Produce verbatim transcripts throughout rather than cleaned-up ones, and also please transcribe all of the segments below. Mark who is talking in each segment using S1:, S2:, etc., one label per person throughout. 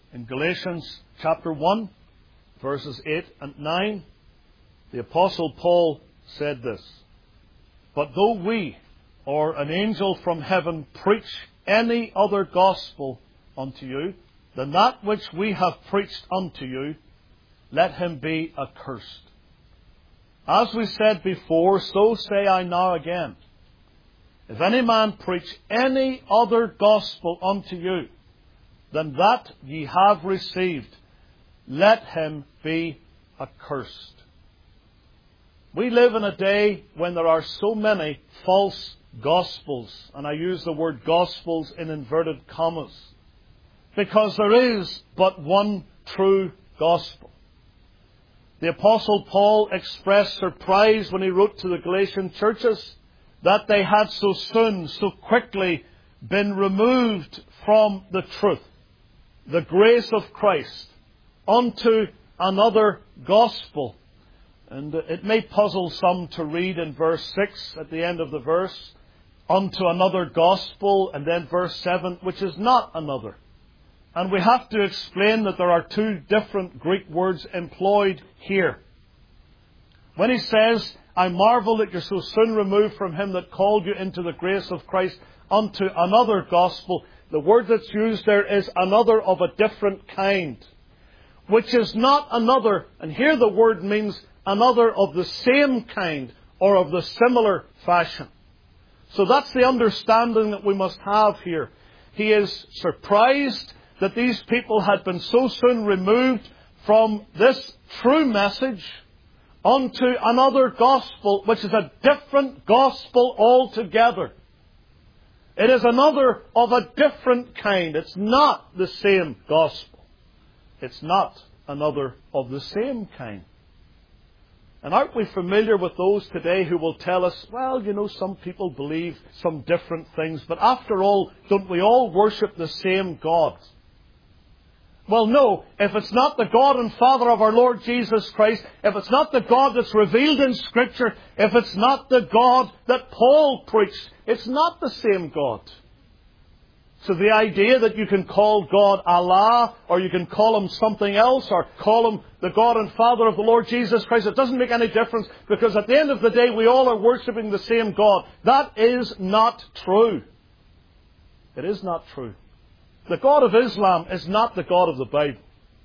S1: In Galatians chapter one, verses eight and nine, the Apostle Paul said this: "But though we, or an angel from heaven, preach any other gospel unto you than that which we have preached unto you, let him be accursed. As we said before, so say I now again. If any man preach any other gospel unto you than that ye have received, let him be accursed." We live in a day when there are so many false gospels, and I use the word gospels in inverted commas, because there is but one true gospel. The Apostle Paul expressed surprise when he wrote to the Galatian churches that they had so soon, so quickly been removed from the truth, the grace of Christ, unto another gospel. And it may puzzle some to read in verse six at the end of the verse, unto another gospel, and then verse seven, which is not another. And we have to explain that there are two different Greek words employed here. When he says, "I marvel that you're so soon removed from him that called you into the grace of Christ unto another gospel," the word that's used there is another of a different kind, which is not another, and here the word means another of the same kind or of the similar fashion. So that's the understanding that we must have here. He is surprised that these people had been so soon removed from this true message onto another gospel, which is a different gospel altogether. It is another of a different kind. It's not the same gospel. It's not another of the same kind. And aren't we familiar with those today who will tell us, well, you know, some people believe some different things, but after all, don't we all worship the same God? Well, no, if it's not the God and Father of our Lord Jesus Christ, if it's not the God that's revealed in Scripture, if it's not the God that Paul preached, it's not the same God. So the idea that you can call God Allah, or you can call Him something else, or call Him the God and Father of the Lord Jesus Christ, it doesn't make any difference, because at the end of the day, we all are worshipping the same God. That is not true. It is not true. The God of Islam is not the God of the Bible.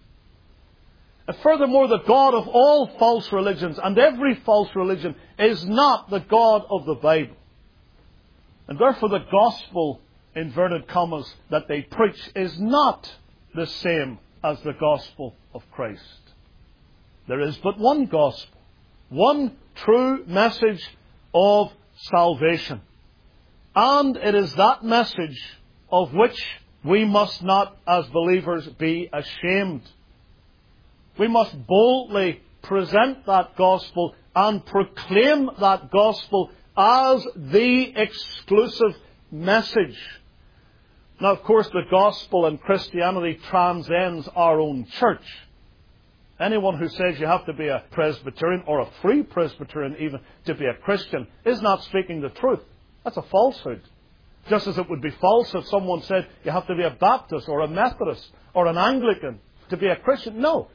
S1: And furthermore, the God of all false religions and every false religion is not the God of the Bible. And therefore the gospel, inverted commas, that they preach is not the same as the gospel of Christ. There is but one gospel, one true message of salvation. And it is that message of which we must not, as believers, be ashamed. We must boldly present that gospel and proclaim that gospel as the exclusive message. Now, of course, the gospel and Christianity transcends our own church. Anyone who says you have to be a Presbyterian, or a Free Presbyterian even, to be a Christian, is not speaking the truth. That's a falsehood. Just as it would be false if someone said you have to be a Baptist or a Methodist or an Anglican to be a Christian. No.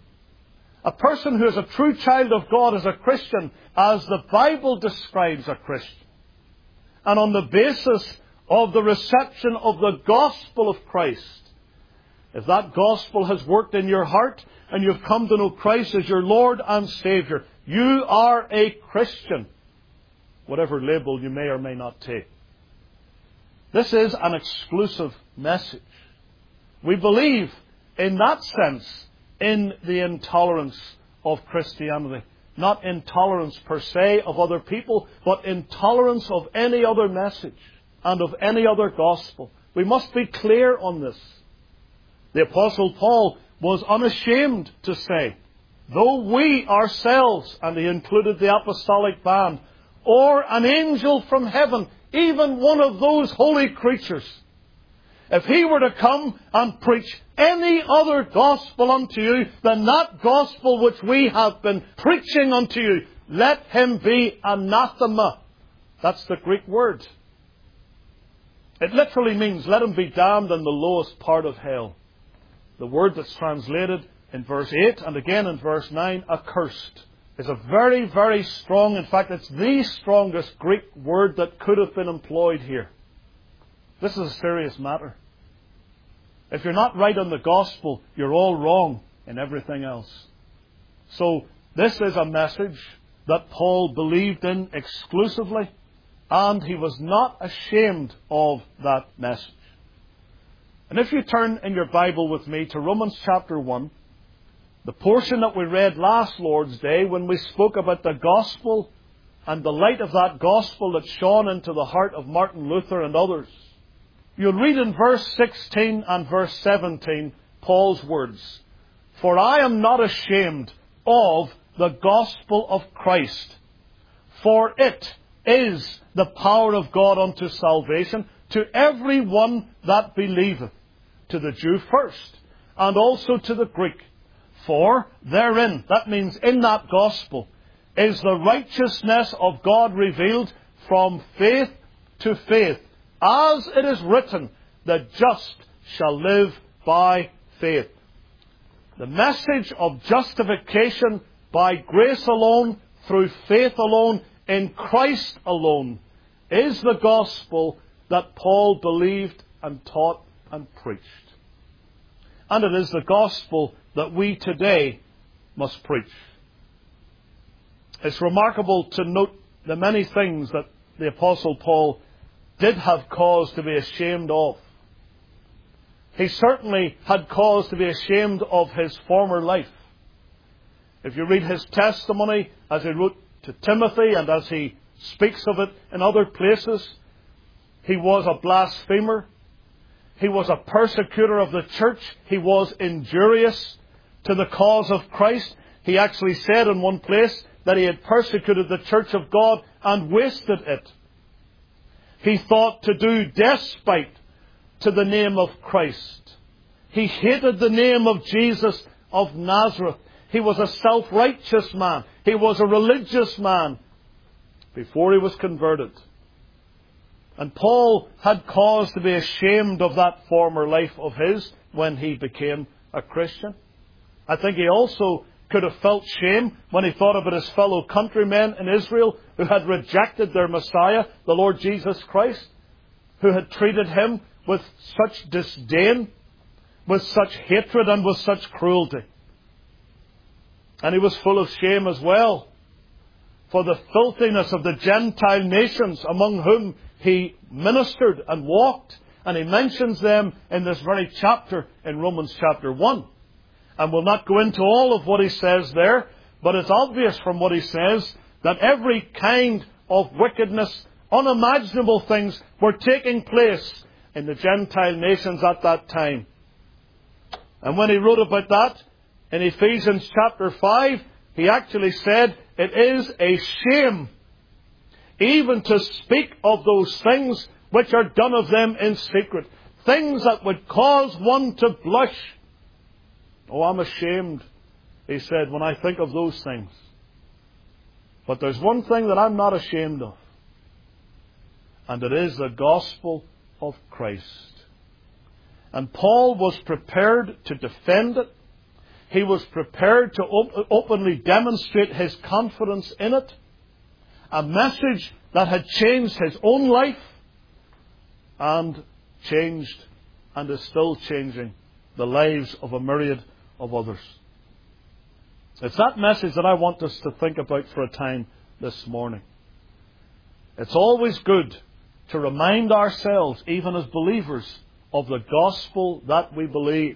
S1: A person who is a true child of God is a Christian as the Bible describes a Christian. And on the basis of the reception of the gospel of Christ. If that gospel has worked in your heart and you've come to know Christ as your Lord and Saviour, you are a Christian, whatever label you may or may not take. This is an exclusive message. We believe, in that sense, in the intolerance of Christianity. Not intolerance per se of other people, but intolerance of any other message and of any other gospel. We must be clear on this. The Apostle Paul was unashamed to say, though we ourselves, and he included the apostolic band, or an angel from heaven, even one of those holy creatures, if he were to come and preach any other gospel unto you than that gospel which we have been preaching unto you, let him be anathema. That's the Greek word. It literally means let him be damned in the lowest part of hell. the word that's translated in verse eight and again in verse nine, accursed, is a very, very strong, in fact, it's the strongest Greek word that could have been employed here. This is a serious matter. If you're not right on the gospel, you're all wrong in everything else. So, this is a message that Paul believed in exclusively, and he was not ashamed of that message. And if you turn in your Bible with me to Romans chapter one, the portion that we read last Lord's Day when we spoke about the gospel and the light of that gospel that shone into the heart of Martin Luther and others, you'll read in verse sixteen and verse seventeen Paul's words, "For I am not ashamed of the gospel of Christ, for it is the power of God unto salvation to every one that believeth, to the Jew first, and also to the Greek. For therein," that means in that gospel, "is the righteousness of God revealed from faith to faith, as it is written, the just shall live by faith." The message of justification by grace alone, through faith alone, in Christ alone, is the gospel that Paul believed and taught and preached. And it is the gospel that we today must preach. It's remarkable to note the many things that the Apostle Paul did have cause to be ashamed of. He certainly had cause to be ashamed of his former life. If you read his testimony as he wrote to Timothy and as he speaks of it in other places, he was a blasphemer. He was a persecutor of the church. He was injurious to the cause of Christ. He actually said in one place that he had persecuted the church of God and wasted it. He thought to do despite to the name of Christ. He hated the name of Jesus of Nazareth. He was a self-righteous man. He was a religious man before he was converted. And Paul had cause to be ashamed of that former life of his when he became a Christian. I think he also could have felt shame when he thought about his fellow countrymen in Israel who had rejected their Messiah, the Lord Jesus Christ, who had treated him with such disdain, with such hatred and with such cruelty. And he was full of shame as well for the filthiness of the Gentile nations among whom he ministered and walked. And he mentions them in this very chapter in Romans chapter one. And we'll not go into all of what he says there, but it's obvious from what he says that every kind of wickedness, unimaginable things were taking place in the Gentile nations at that time. And when he wrote about that in Ephesians chapter five, he actually said, "It is a shame even to speak of those things which are done of them in secret, things that would cause one to blush. Oh, I'm ashamed," he said, "when I think of those things. But there's one thing that I'm not ashamed of, and it is the gospel of Christ." And Paul was prepared to defend it. He was prepared to op- openly demonstrate his confidence in it. A message that had changed his own life and changed and is still changing the lives of a myriad of others. It's that message that I want us to think about for a time this morning. It's always good to remind ourselves, even as believers, of the gospel that we believe.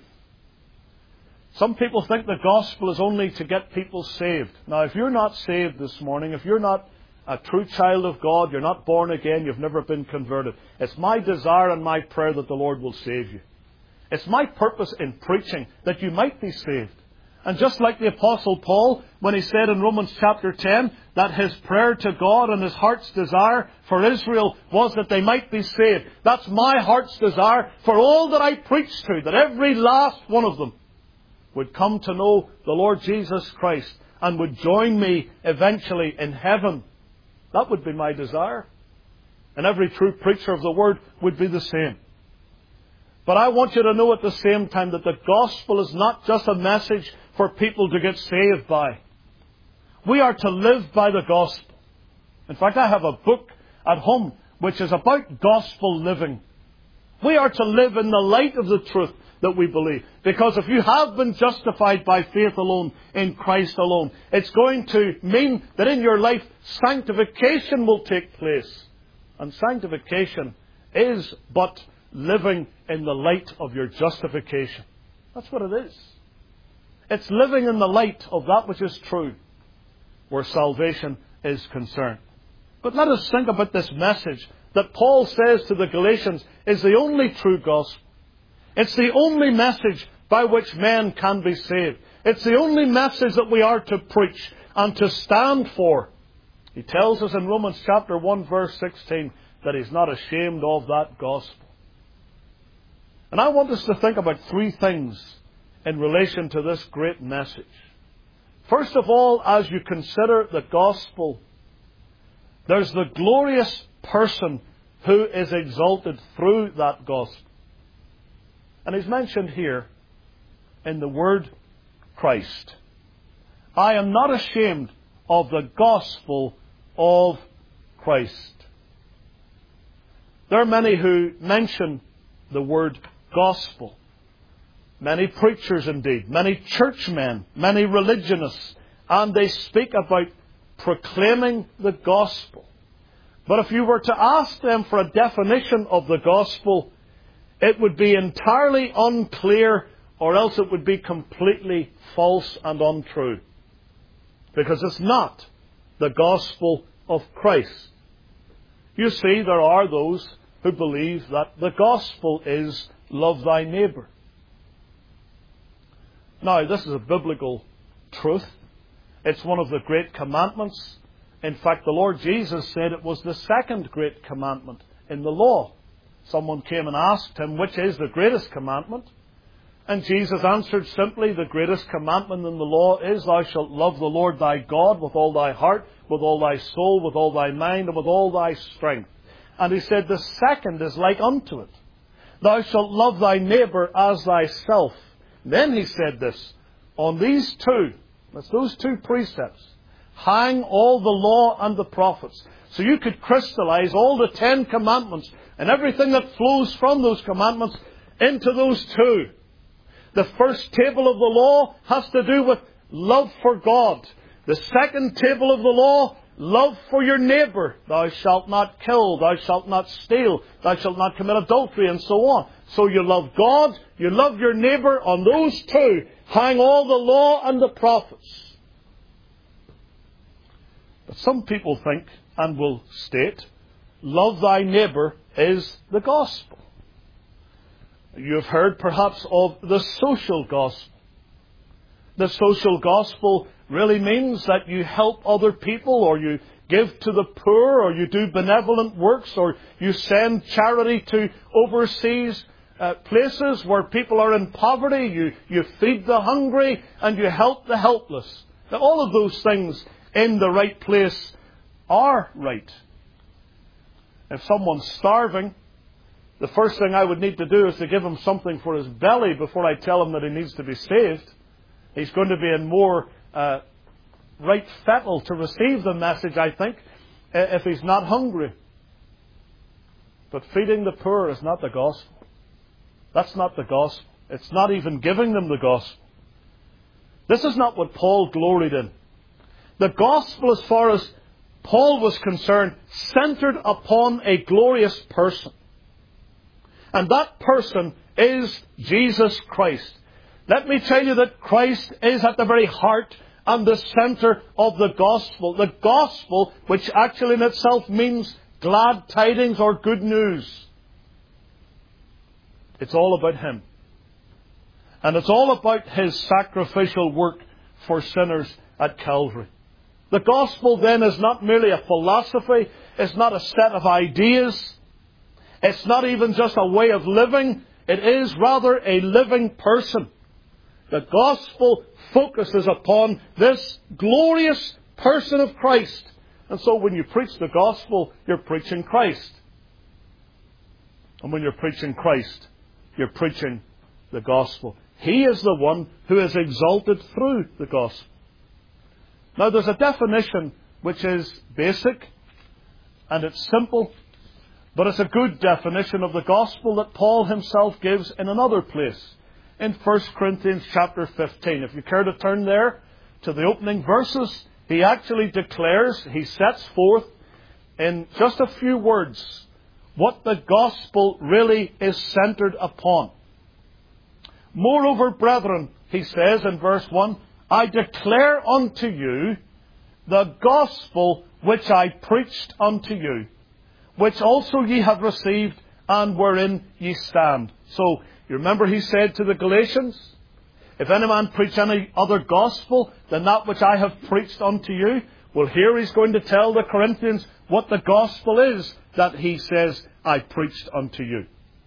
S1: Some people think the gospel is only to get people saved. Now, if you're not saved this morning, if you're not a true child of God, you're not born again, you've never been converted, it's my desire and my prayer that the Lord will save you. It's my purpose in preaching that you might be saved. And just like the Apostle Paul, when he said in Romans chapter ten that his prayer to God and his heart's desire for Israel was that they might be saved. That's my heart's desire for all that I preach to, that every last one of them would come to know the Lord Jesus Christ and would join me eventually in heaven. That would be my desire. And every true preacher of the Word would be the same. But I want you to know at the same time that the gospel is not just a message for people to get saved by. We are to live by the gospel. In fact, I have a book at home which is about gospel living. We are to live in the light of the truth that we believe. Because if you have been justified by faith alone, in Christ alone, it's going to mean that in your life sanctification will take place. And sanctification is but living in the light of your justification. That's what it is. It's living in the light of that which is true, where salvation is concerned. But let us think about this message that Paul says to the Galatians is the only true gospel. It's the only message by which men can be saved. It's the only message that we are to preach and to stand for. He tells us in Romans chapter one verse sixteen that he's not ashamed of that gospel. And I want us to think about three things in relation to this great message. First of all, as you consider the gospel, there's the glorious person who is exalted through that gospel. And he's mentioned here in the word Christ. I am not ashamed of the gospel of Christ. There are many who mention the word gospel. Many preachers indeed, many churchmen, many religionists, and they speak about proclaiming the gospel. But if you were to ask them for a definition of the gospel, it would be entirely unclear, or else it would be completely false and untrue. Because it's not the gospel of Christ. You see, there are those who believe that the gospel is love thy neighbour. Now, this is a biblical truth. It's one of the great commandments. In fact, the Lord Jesus said it was the second great commandment in the law. Someone came and asked him, which is the greatest commandment? And Jesus answered simply, the greatest commandment in the law is, thou shalt love the Lord thy God with all thy heart, with all thy soul, with all thy mind, and with all thy strength. And he said, the second is like unto it. Thou shalt love thy neighbour as thyself. Then he said this, on these two, that's those two precepts, hang all the law and the prophets. So you could crystallize all the Ten Commandments and everything that flows from those commandments into those two. The first table of the law has to do with love for God. The second table of the law, love for your neighbour. Thou shalt not kill, thou shalt not steal, thou shalt not commit adultery, and so on. So you love God, you love your neighbour. On those two, hang all the law and the prophets. But some people think, and will state, love thy neighbour is the gospel. You've heard perhaps of the social gospel. The social gospel really means that you help other people, or you give to the poor, or you do benevolent works, or you send charity to overseas uh, places where people are in poverty. You, you feed the hungry, and you help the helpless. Now, all of those things in the right place are right. If someone's starving, the first thing I would need to do is to give him something for his belly before I tell him that he needs to be saved. He's going to be in more uh, right fettle to receive the message, I think, if he's not hungry. But feeding the poor is not the gospel. That's not the gospel. It's not even giving them the gospel. This is not what Paul gloried in. The gospel, as far as Paul was concerned, centered upon a glorious person. And that person is Jesus Christ. Let me tell you that Christ is at the very heart and the center of the gospel. The gospel, which actually in itself means glad tidings or good news. It's all about Him. And it's all about His sacrificial work for sinners at Calvary. The gospel then is not merely a philosophy. It's not a set of ideas. It's not even just a way of living. It is rather a living person. The gospel focuses upon this glorious person of Christ. And so when you preach the gospel, you're preaching Christ. And when you're preaching Christ, you're preaching the gospel. He is the one who is exalted through the gospel. Now there's a definition which is basic and it's simple, but it's a good definition of the gospel that Paul himself gives in another place, in First Corinthians chapter fifteen. If you care to turn there to the opening verses, he actually declares, he sets forth in just a few words what the gospel really is centered upon. Moreover, brethren, he says in verse one, I declare unto you the gospel which I preached unto you, which also ye have received, and wherein ye stand. So, you remember he said to the Galatians, if any man preach any other gospel than that which I have preached unto you, well, here he's going to tell the Corinthians what the gospel is that he says, I preached unto you.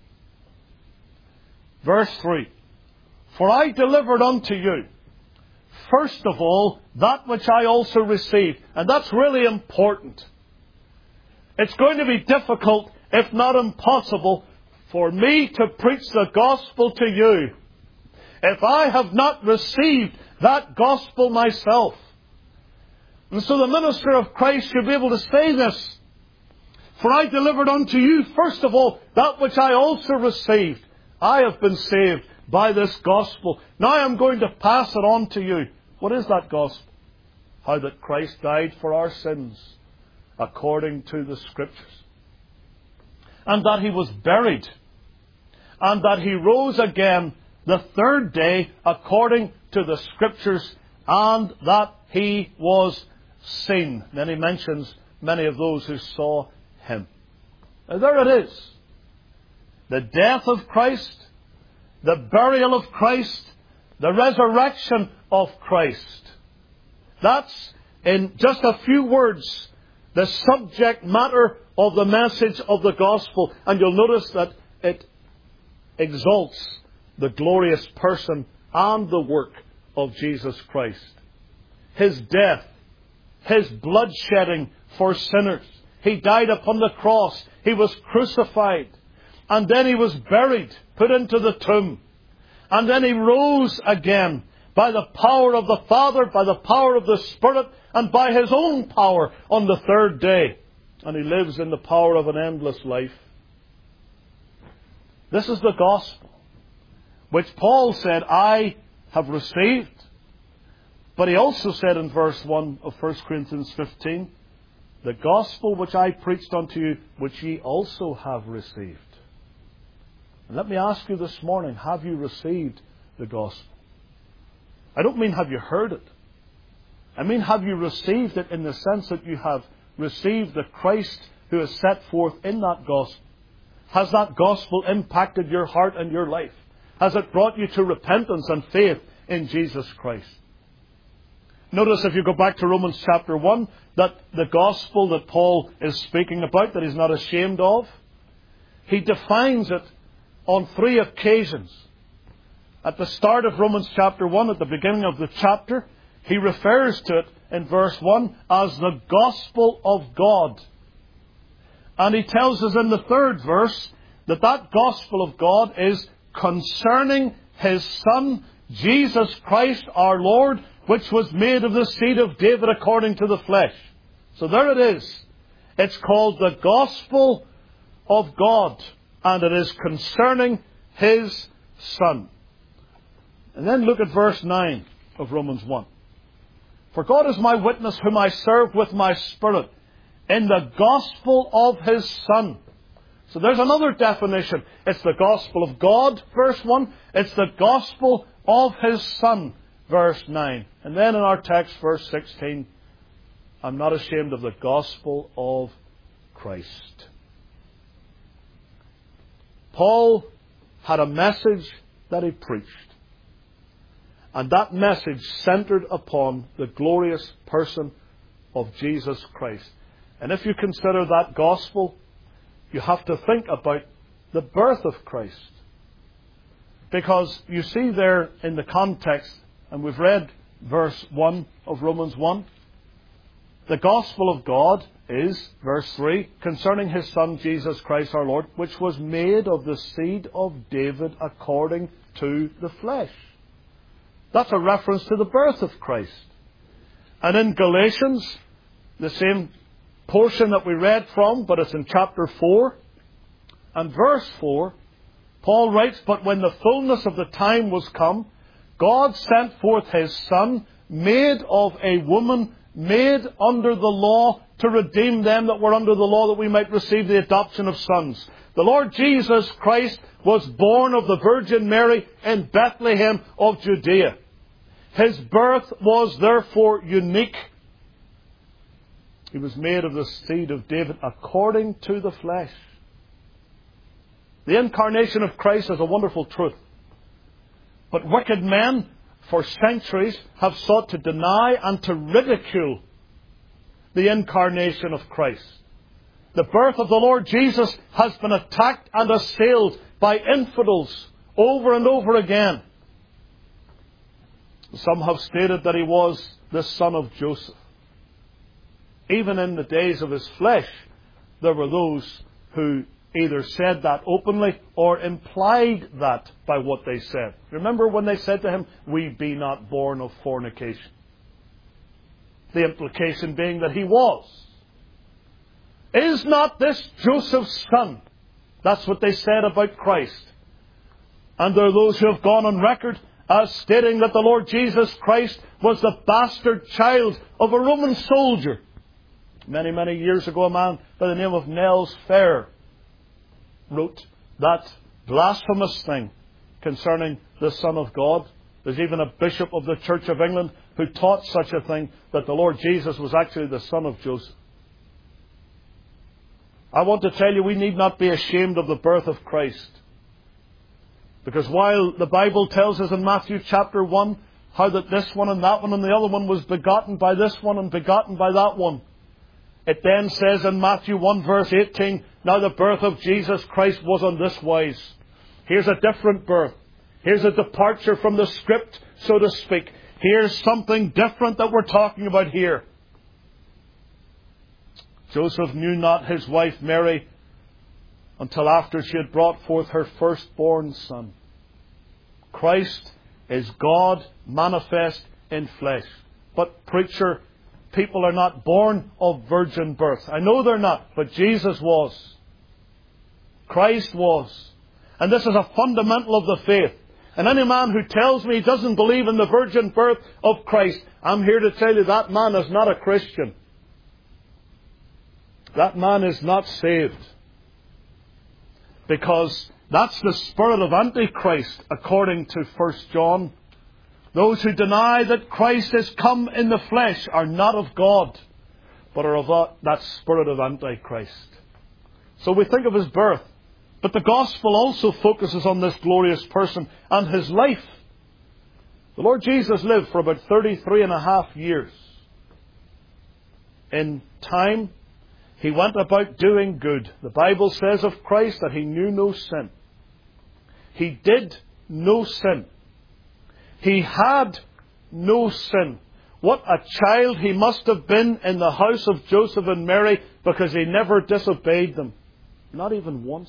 S1: Verse three, for I delivered unto you, first of all, that which I also received. And that's really important. It's going to be difficult, if not impossible, for me to preach the gospel to you if I have not received that gospel myself. And so the minister of Christ should be able to say this. For I delivered unto you, first of all, that which I also received. I have been saved by this gospel. Now I am going to pass it on to you. What is that gospel? How that Christ died for our sins according to the Scriptures. And that He was buried. And that He rose again the third day according to the Scriptures. And that He was seen. Then He mentions many of those who saw Him. Now there it is. The death of Christ, the burial of Christ, the resurrection of Christ. That's, in just a few words, the subject matter of the message of the gospel. And you'll notice that it exalts the glorious person and the work of Jesus Christ. His death, His blood shedding for sinners. He died upon the cross. He was crucified. And then He was buried, put into the tomb. And then He rose again by the power of the Father, by the power of the Spirit, and by His own power on the third day. And He lives in the power of an endless life. This is the gospel, which Paul said, I have received. But he also said in verse one of First Corinthians fifteen, the gospel which I preached unto you, which ye also have received. And let me ask you this morning, have you received the gospel? I don't mean have you heard it. I mean have you received it in the sense that you have received the Christ who is set forth in that gospel? Has that gospel impacted your heart and your life? Has it brought you to repentance and faith in Jesus Christ? Notice if you go back to Romans chapter one, that the gospel that Paul is speaking about, that he's not ashamed of, he defines it on three occasions. At the start of Romans chapter one, at the beginning of the chapter, he refers to it in verse one as the gospel of God. And he tells us in the third verse that that gospel of God is concerning His Son, Jesus Christ our Lord, which was made of the seed of David according to the flesh. So there it is. It's called the gospel of God. And it is concerning His Son. And then look at verse nine of Romans one. For God is my witness, whom I serve with my spirit, in the gospel of His Son. So there's another definition. It's the gospel of God, verse one. It's the gospel of His Son, verse nine. And then in our text, verse sixteen, I'm not ashamed of the gospel of Christ. Paul had a message that he preached. And that message centered upon the glorious person of Jesus Christ. And if you consider that gospel, you have to think about the birth of Christ. Because you see there in the context, and we've read verse one of Romans one, The gospel of God is, verse three, concerning His Son Jesus Christ our Lord, which was made of the seed of David according to the flesh. That's a reference to the birth of Christ. And in Galatians, the same portion that we read from, but it's in chapter four and verse four, Paul writes, "But when the fullness of the time was come, God sent forth His Son, made of a woman, made under the law, to redeem them that were under the law, that we might receive the adoption of sons." The Lord Jesus Christ was born of the Virgin Mary in Bethlehem of Judea. His birth was therefore unique. He was made of the seed of David according to the flesh. The incarnation of Christ is a wonderful truth. But wicked men for centuries have sought to deny and to ridicule the incarnation of Christ. The birth of the Lord Jesus has been attacked and assailed by infidels over and over again. Some have stated that He was the son of Joseph. Even in the days of His flesh, there were those who either said that openly or implied that by what they said. Remember when they said to Him, "We be not born of fornication." The implication being that He was. "Is not this Joseph's son?" That's what they said about Christ. And there are those who have gone on record as stating that the Lord Jesus Christ was the bastard child of a Roman soldier. Many, many years ago, a man by the name of Nels Fair wrote that blasphemous thing concerning the Son of God. There's even a bishop of the Church of England who taught such a thing, that the Lord Jesus was actually the son of Joseph. I want to tell you, we need not be ashamed of the birth of Christ. Because while the Bible tells us in Matthew chapter one how that this one and that one and the other one was begotten by this one and begotten by that one, it then says in Matthew one verse eighteen, "Now the birth of Jesus Christ was on this wise." Here's a different birth. Here's a departure from the script, so to speak. Here's something different that we're talking about here. Joseph knew not his wife Mary until after she had brought forth her firstborn son. Christ is God manifest in flesh. But preacher, people are not born of virgin birth. I know they're not, but Jesus was. Christ was. And this is a fundamental of the faith. And any man who tells me he doesn't believe in the virgin birth of Christ, I'm here to tell you that man is not a Christian. That man is not saved. Because that's the spirit of Antichrist, according to First John. Those who deny that Christ has come in the flesh are not of God, but are of that spirit of Antichrist. So we think of His birth. But the Gospel also focuses on this glorious person and His life. The Lord Jesus lived for about thirty-three and a half years. In time, He went about doing good. The Bible says of Christ that He knew no sin. He did no sin. He had no sin. What a child He must have been in the house of Joseph and Mary, because He never disobeyed them. Not even once.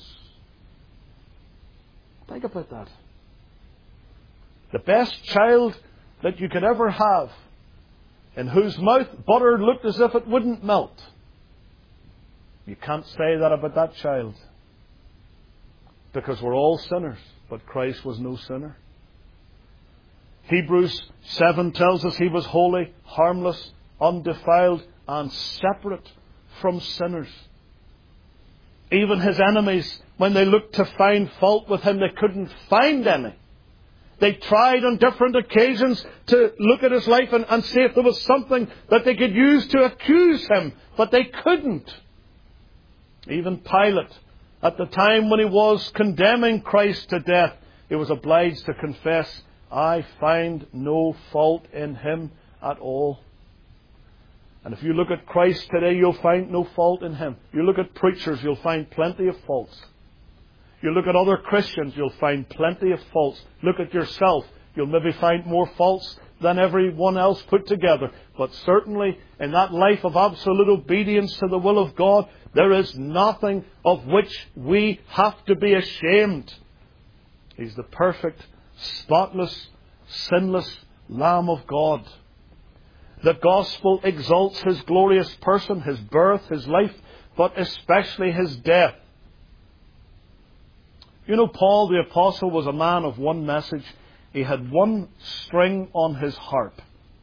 S1: Think about that. The best child that you could ever have, in whose mouth butter looked as if it wouldn't melt. You can't say that about that child. Because we're all sinners, but Christ was no sinner. Hebrews seven tells us He was holy, harmless, undefiled, and separate from sinners. Even His enemies, when they looked to find fault with Him, they couldn't find any. They tried on different occasions to look at His life and, and see if there was something that they could use to accuse Him, but they couldn't. Even Pilate, at the time when he was condemning Christ to death, he was obliged to confess, "I find no fault in Him at all." And if you look at Christ today, you'll find no fault in Him. You look at preachers, you'll find plenty of faults. You look at other Christians, you'll find plenty of faults. Look at yourself, you'll maybe find more faults than everyone else put together. But certainly in that life of absolute obedience to the will of God, there is nothing of which we have to be ashamed. He's the perfect, spotless, sinless Lamb of God. The gospel exalts His glorious person, His birth, His life, but especially His death. You know, Paul the Apostle was a man of one message. He had one string on his harp.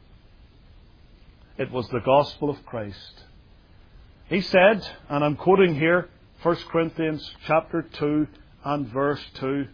S1: It was the gospel of Christ. He said, and I'm quoting here, First Corinthians chapter two and verse two.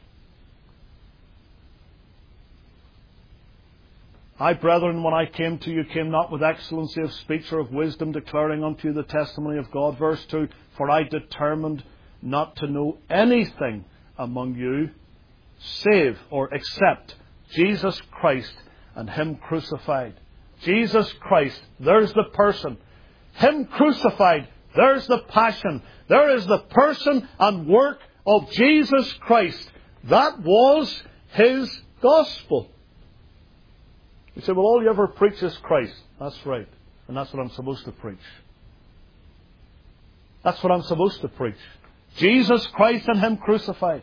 S1: I, brethren, when I came to you, came not with excellency of speech or of wisdom, declaring unto you the testimony of God. Verse two, for I determined not to know anything among you, save or except Jesus Christ and Him crucified. Jesus Christ, there's the person. Him crucified, there's the passion. There is the person and work of Jesus Christ. That was His gospel. You say, well, all you ever preach is Christ. That's right. And that's what I'm supposed to preach. That's what I'm supposed to preach. Jesus Christ and Him crucified.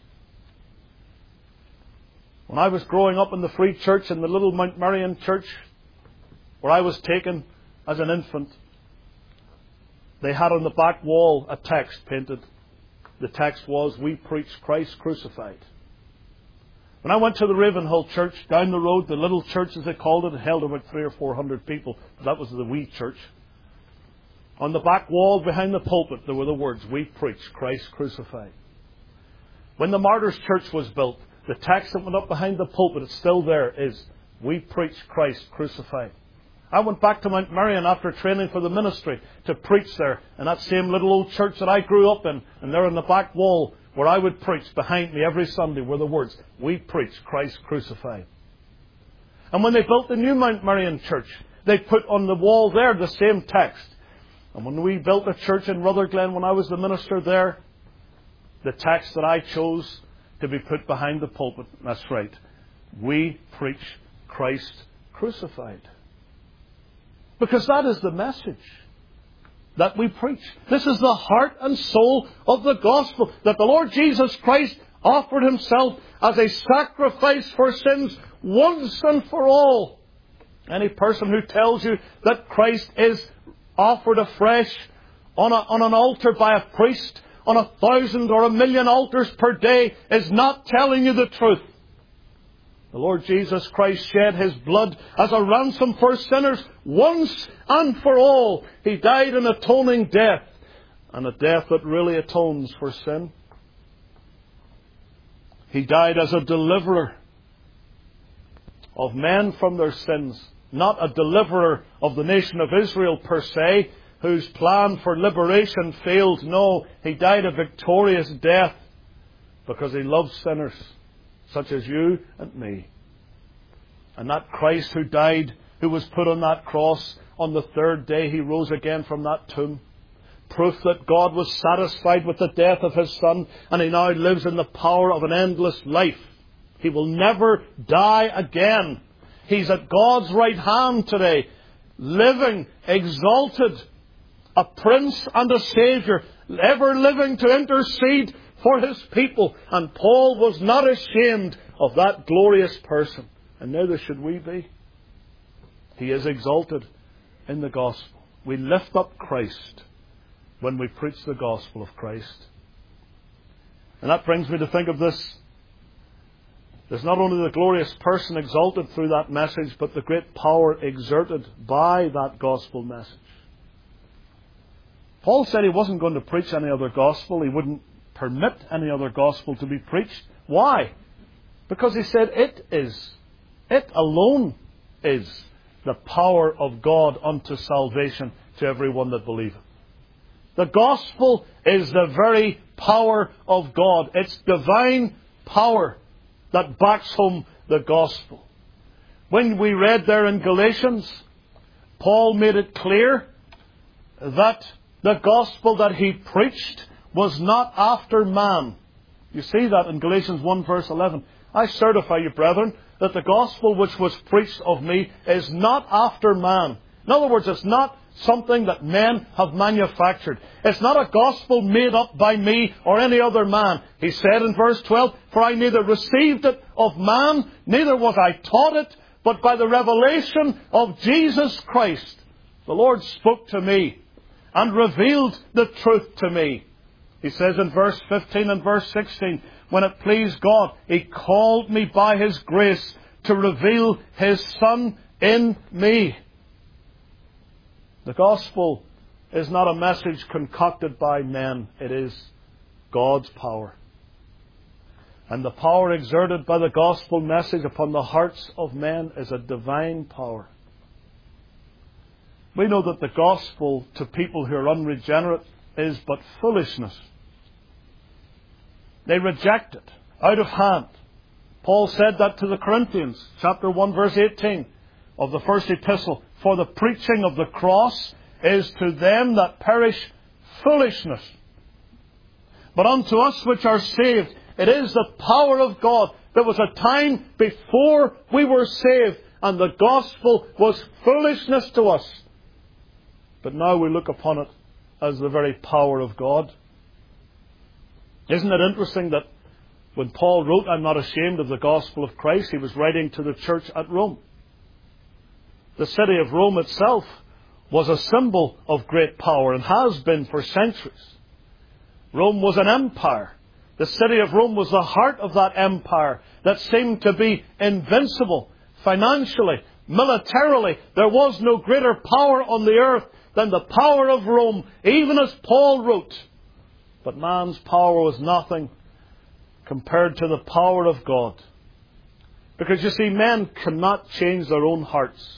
S1: When I was growing up in the Free Church, in the little Mount Marion church, where I was taken as an infant, they had on the back wall a text painted. The text was, we preach Christ crucified. When I went to the Ravenhill Church down the road, the little church as they called it, it held about three or four hundred people. That was the wee church. On the back wall behind the pulpit, there were the words, we preach Christ crucified. When the Martyrs Church was built, the text that went up behind the pulpit, it's still there, is, we preach Christ crucified. I went back to Mount Marion after training for the ministry to preach there in that same little old church that I grew up in. And there on the back wall where I would preach, behind me every Sunday, were the words, we preach Christ crucified. And when they built the new Mount Marion Church, they put on the wall there the same text. And when we built a church in Rutherglen, when I was the minister there, the text that I chose to be put behind the pulpit, that's right, we preach Christ crucified. Because that is the message that we preach. This is the heart and soul of the gospel, that the Lord Jesus Christ offered Himself as a sacrifice for sins once and for all. Any person who tells you that Christ is offered afresh on, a, on an altar by a priest on a thousand or a million altars per day is not telling you the truth. The Lord Jesus Christ shed His blood as a ransom for sinners once and for all. He died an atoning death, and a death that really atones for sin. He died as a deliverer of men from their sins, not a deliverer of the nation of Israel per se, whose plan for liberation failed. No, He died a victorious death because He loved sinners such as you and me. And that Christ who died, who was put on that cross, on the third day He rose again from that tomb. Proof that God was satisfied with the death of His Son, and He now lives in the power of an endless life. He will never die again. He's at God's right hand today, living, exalted, a Prince and a Saviour, ever living to intercede for His people. And Paul was not ashamed of that glorious person. And neither should we be. He is exalted in the gospel. We lift up Christ when we preach the gospel of Christ. And that brings me to think of this. There's not only the glorious person exalted through that message, but the great power exerted by that gospel message. Paul said he wasn't going to preach any other gospel. He wouldn't permit any other gospel to be preached. Why? Because he said it is, it alone is the power of God unto salvation to everyone that believeth. The gospel is the very power of God. It's divine power that backs home the gospel. When we read there in Galatians, Paul made it clear that the gospel that he preached was not after man. You see that in Galatians one verse eleven. I certify you, brethren, that the gospel which was preached of me is not after man. In other words, it's not something that men have manufactured. It's not a gospel made up by me or any other man. He said in verse twelve, for I neither received it of man, neither was I taught it, but by the revelation of Jesus Christ. The Lord spoke to me and revealed the truth to me. He says in verse fifteen and verse sixteen, when it pleased God, He called me by His grace to reveal His Son in me. The gospel is not a message concocted by men. It is God's power. And the power exerted by the gospel message upon the hearts of men is a divine power. We know that the gospel to people who are unregenerate is but foolishness. They reject it out of hand. Paul said that to the Corinthians, chapter one, verse eighteen of the first epistle. For the preaching of the cross is to them that perish foolishness. But unto us which are saved, it is the power of God. There was a time before we were saved, and the gospel was foolishness to us. But now we look upon it as the very power of God. Isn't it interesting that when Paul wrote, I'm not ashamed of the gospel of Christ, he was writing to the church at Rome. The city of Rome itself was a symbol of great power and has been for centuries. Rome was an empire. The city of Rome was the heart of that empire that seemed to be invincible financially, militarily. There was no greater power on the earth than the power of Rome, even as Paul wrote. But man's power was nothing compared to the power of God. Because you see, men cannot change their own hearts.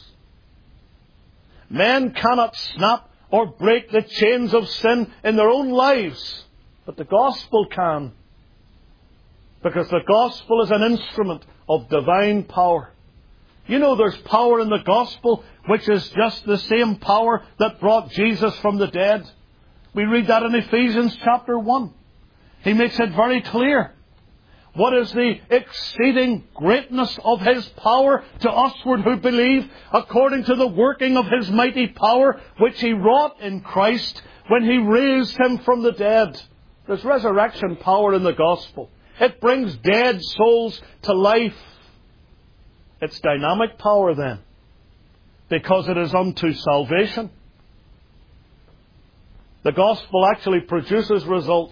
S1: Men cannot snap or break the chains of sin in their own lives. But the gospel can. Because the gospel is an instrument of divine power. You know there's power in the gospel which is just the same power that brought Jesus from the dead. We read that in Ephesians chapter one. He makes it very clear. What is the exceeding greatness of His power to usward who believe, according to the working of His mighty power, which He wrought in Christ when He raised Him from the dead. There's resurrection power in the gospel. It brings dead souls to life. It's dynamic power then, because it is unto salvation. The gospel actually produces results.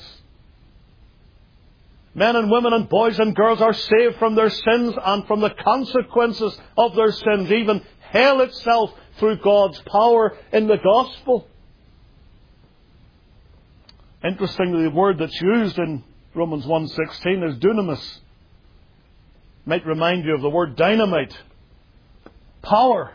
S1: Men and women and boys and girls are saved from their sins and from the consequences of their sins, even hell itself, through God's power in the gospel. Interestingly, the word that's used in Romans one sixteen is dunamis. Might remind you of the word dynamite. Power.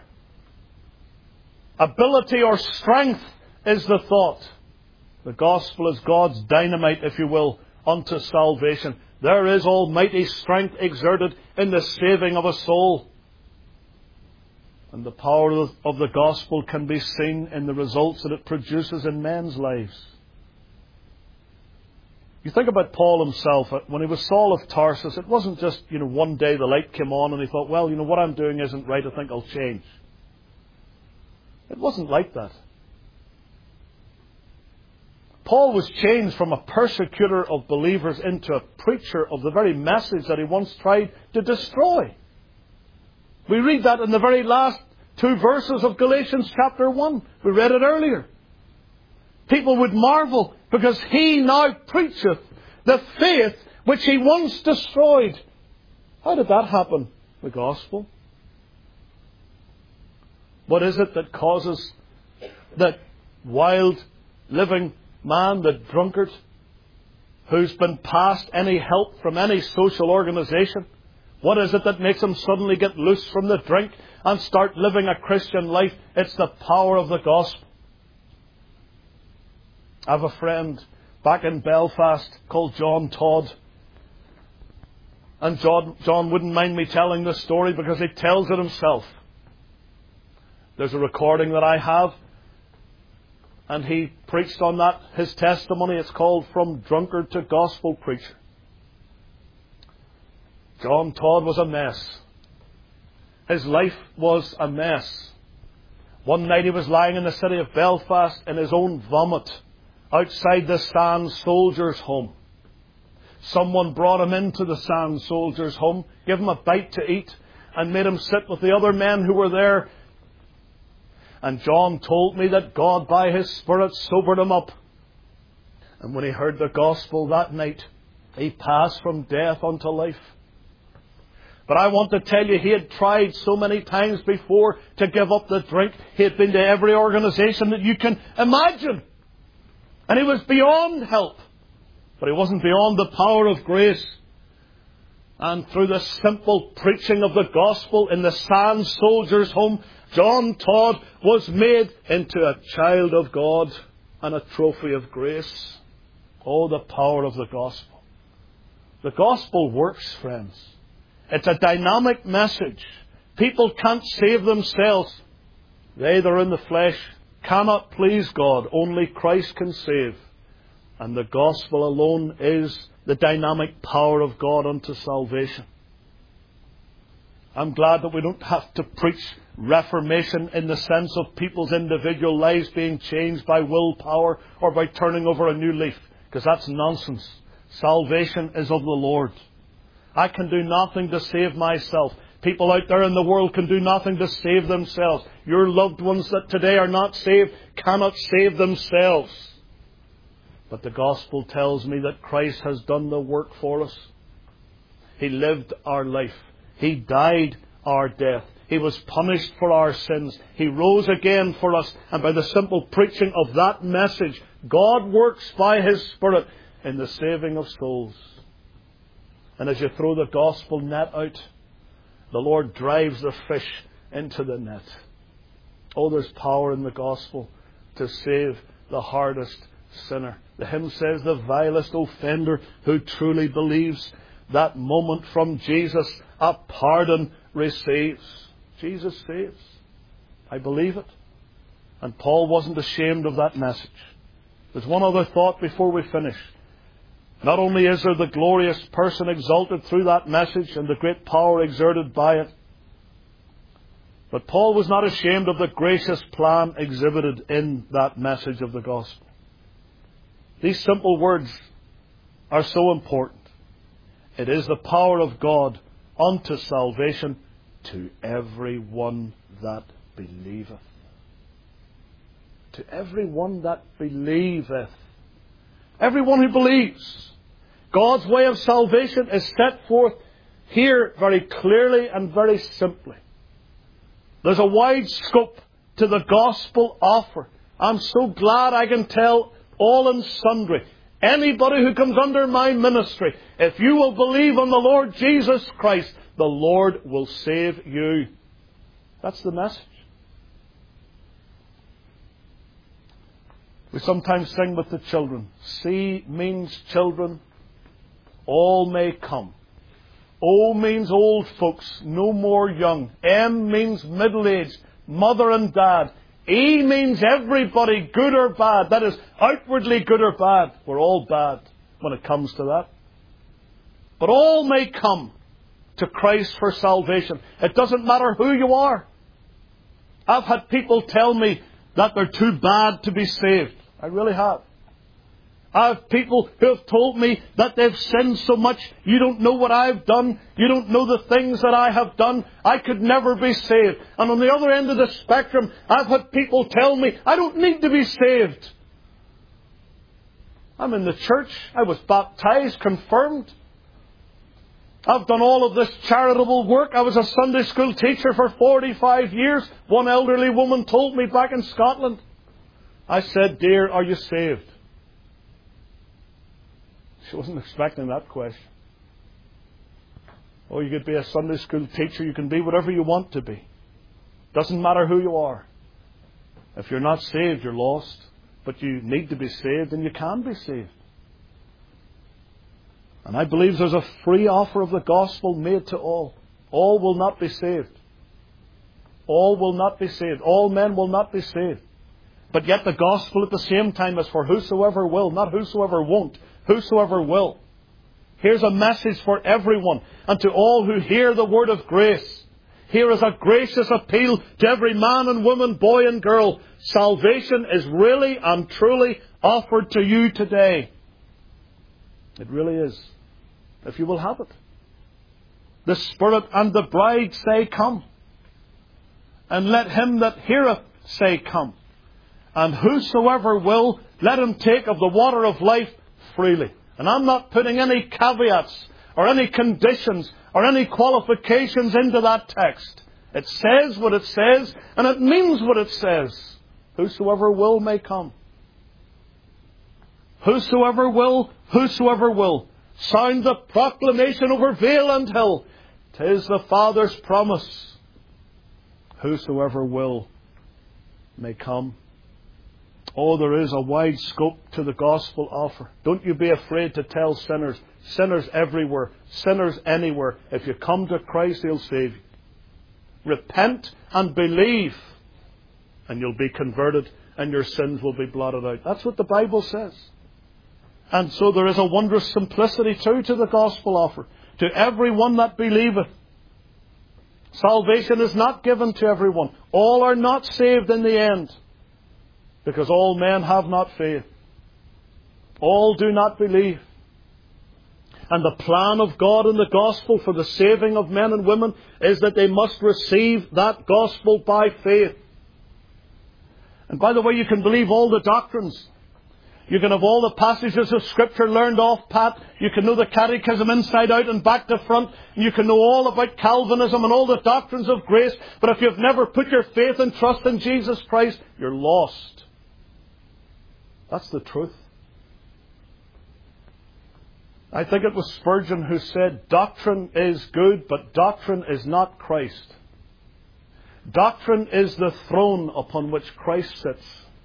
S1: Ability or strength is the thought. The gospel is God's dynamite, if you will, unto salvation. There is almighty strength exerted in the saving of a soul. And the power of the gospel can be seen in the results that it produces in men's lives. You think about Paul himself. When he was Saul of Tarsus, it wasn't just, you know, one day the light came on and he thought, well, you know, what I'm doing isn't right, I think I'll change. It wasn't like that. Paul was changed from a persecutor of believers into a preacher of the very message that he once tried to destroy. We read that in the very last two verses of Galatians chapter one. We read it earlier. People would marvel because he now preacheth the faith which he once destroyed. How did that happen? The gospel. What is it that causes that wild living man, the drunkard, who's been past any help from any social organization? What is it that makes him suddenly get loose from the drink and start living a Christian life? It's the power of the gospel. I have a friend back in Belfast called John Todd. And John, John wouldn't mind me telling this story because he tells it himself. There's a recording that I have. And he preached on that, his testimony. It's called From Drunkard to Gospel Preacher. John Todd was a mess. His life was a mess. One night he was lying in the city of Belfast in his own vomit outside the Sand Soldiers' Home. Someone brought him into the Sand Soldiers' Home, gave him a bite to eat, and made him sit with the other men who were there. And John told me that God, by His Spirit, sobered him up. And when he heard the gospel that night, he passed from death unto life. But I want to tell you, he had tried so many times before to give up the drink. He had been to every organization that you can imagine. And he was beyond help. But he wasn't beyond the power of grace. And through the simple preaching of the gospel in the Sand Soldiers' Home, John Todd was made into a child of God and a trophy of grace. Oh, the power of the gospel. The gospel works, friends. It's a dynamic message. People can't save themselves. They that are in the flesh cannot please God. Only Christ can save. And the gospel alone is the dynamic power of God unto salvation. I'm glad that we don't have to preach reformation in the sense of people's individual lives being changed by willpower or by turning over a new leaf, because that's nonsense. Salvation is of the Lord. I can do nothing to save myself. People out there in the world can do nothing to save themselves. Your loved ones that today are not saved cannot save themselves. But the gospel tells me that Christ has done the work for us. He lived our life. He died our death. He was punished for our sins. He rose again for us. And by the simple preaching of that message, God works by His Spirit in the saving of souls. And as you throw the gospel net out, the Lord drives the fish into the net. Oh, there's power in the gospel to save the hardest sinner. The hymn says, the vilest offender who truly believes, that moment from Jesus a pardon receives. Jesus saves. I believe it. And Paul wasn't ashamed of that message. There's one other thought before we finish. Not only is there the glorious person exalted through that message and the great power exerted by it, but Paul was not ashamed of the gracious plan exhibited in that message of the gospel. These simple words are so important. It is the power of God unto salvation to every one that believeth. To every one that believeth. Everyone who believes. God's way of salvation is set forth here very clearly and very simply. There's a wide scope to the gospel offer. I'm so glad I can tell all and sundry, anybody who comes under my ministry, if you will believe on the Lord Jesus Christ, the Lord will save you. That's the message. We sometimes sing with the children. C means children. All may come. O means old folks, no more young. M means middle-aged, mother and dad. E means everybody, good or bad. That is, outwardly good or bad. We're all bad when it comes to that. But all may come to Christ for salvation. It doesn't matter who you are. I've had people tell me that they're too bad to be saved. I really have. I have people who have told me that they've sinned so much, you don't know what I've done, you don't know the things that I have done, I could never be saved. And on the other end of the spectrum, I've had people tell me, I don't need to be saved. I'm in the church, I was baptized, confirmed. I've done all of this charitable work. I was a Sunday school teacher for forty-five years. One elderly woman told me back in Scotland. I said, dear, are you saved? She wasn't expecting that question. Oh, you could be a Sunday school teacher. You can be whatever you want to be. Doesn't matter who you are. If you're not saved, you're lost. But you need to be saved, and you can be saved. And I believe there's a free offer of the gospel made to all. All will not be saved. All will not be saved. All men will not be saved. But yet the gospel at the same time is for whosoever will, not whosoever won't. Whosoever will. Here's a message for everyone and to all who hear the word of grace. Here is a gracious appeal to every man and woman, boy and girl. Salvation is really and truly offered to you today. It really is. If you will have it. The Spirit and the bride say, come. And let him that heareth say, come. And whosoever will, let him take of the water of life freely. And I'm not putting any caveats or any conditions or any qualifications into that text. It says what it says, and it means what it says. Whosoever will may come. Whosoever will, whosoever will. Sound the proclamation over vale and hill. 'Tis the Father's promise. Whosoever will may come. Oh, there is a wide scope to the gospel offer. Don't you be afraid to tell sinners. Sinners everywhere. Sinners anywhere. If you come to Christ, He'll save you. Repent and believe, and you'll be converted, and your sins will be blotted out. That's what the Bible says. And so there is a wondrous simplicity too to the gospel offer. To everyone that believeth. Salvation is not given to everyone. All are not saved in the end. Because all men have not faith. All do not believe. And the plan of God in the gospel for the saving of men and women is that they must receive that gospel by faith. And by the way, you can believe all the doctrines. You can have all the passages of Scripture learned off pat. You can know the catechism inside out and back to front. And you can know all about Calvinism and all the doctrines of grace. But if you've never put your faith and trust in Jesus Christ, you're lost. That's the truth. I think it was Spurgeon who said, doctrine is good, but doctrine is not Christ. Doctrine is the throne upon which Christ sits.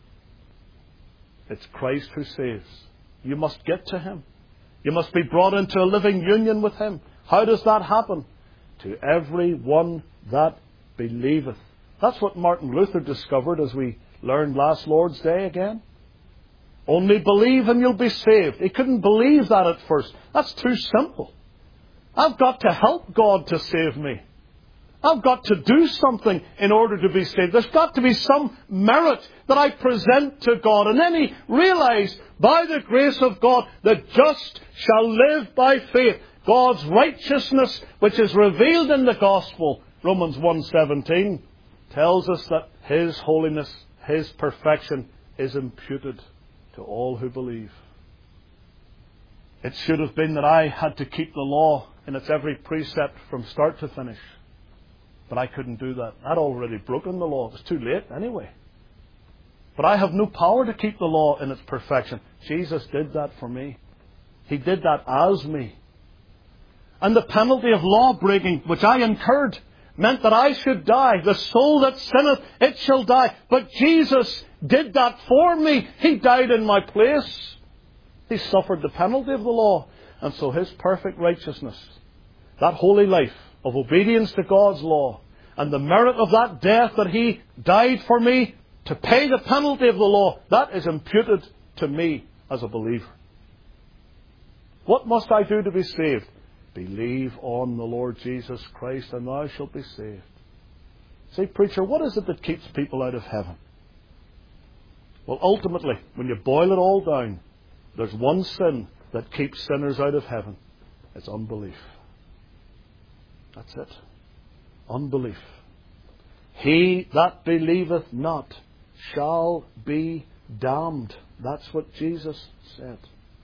S1: It's Christ who saves. You must get to Him. You must be brought into a living union with Him. How does that happen? To every one that believeth. That's what Martin Luther discovered as we learned last Lord's Day again. Only believe and you'll be saved. He couldn't believe that at first. That's too simple. I've got to help God to save me. I've got to do something in order to be saved. There's got to be some merit that I present to God. And then he realized, by the grace of God, the just shall live by faith. God's righteousness, which is revealed in the gospel, Romans one seventeen, tells us that His holiness, His perfection is imputed to all who believe. It should have been that I had to keep the law in its every precept from start to finish. But I couldn't do that. I'd already broken the law. It was too late anyway. But I have no power to keep the law in its perfection. Jesus did that for me. He did that as me. And the penalty of law breaking, which I incurred, meant that I should die. The soul that sinneth, it shall die. But Jesus did that for me. He died in my place. He suffered the penalty of the law. And so His perfect righteousness, that holy life of obedience to God's law, and the merit of that death that He died for me to pay the penalty of the law, that is imputed to me as a believer. What must I do to be saved? Believe on the Lord Jesus Christ, and thou shalt be saved. Say, preacher, what is it that keeps people out of heaven? Well, ultimately, when you boil it all down, there's one sin that keeps sinners out of heaven. It's unbelief. That's it. Unbelief. He that believeth not shall be damned. That's what Jesus said.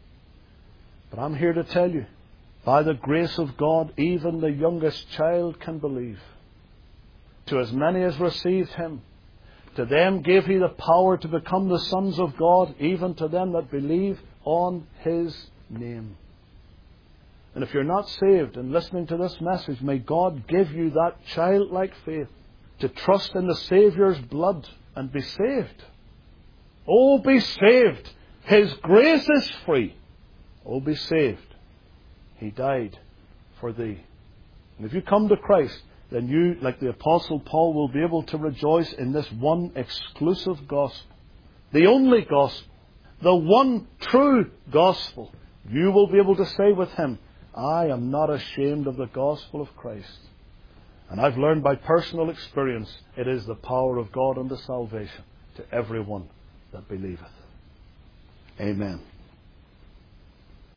S1: But I'm here to tell you, by the grace of God, even the youngest child can believe. To as many as received Him, to them gave He the power to become the sons of God, even to them that believe on His name. And if you're not saved and listening to this message, may God give you that childlike faith to trust in the Saviour's blood and be saved. Oh, be saved. His grace is free. Oh, be saved. He died for thee. And if you come to Christ, then you, like the Apostle Paul, will be able to rejoice in this one exclusive gospel. The only gospel. The one true gospel. You will be able to say with him, I am not ashamed of the gospel of Christ. And I've learned by personal experience, it is the power of God unto salvation to everyone that believeth. Amen.